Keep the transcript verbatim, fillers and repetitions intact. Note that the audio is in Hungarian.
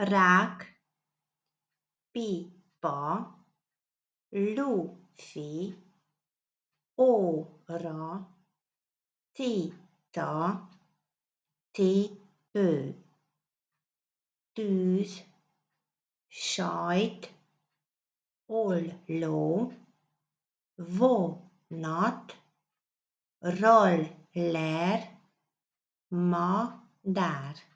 rák, pipa, lufi, óra, tita, cipő, tűz, sajt, olló, vonat, roller, madár.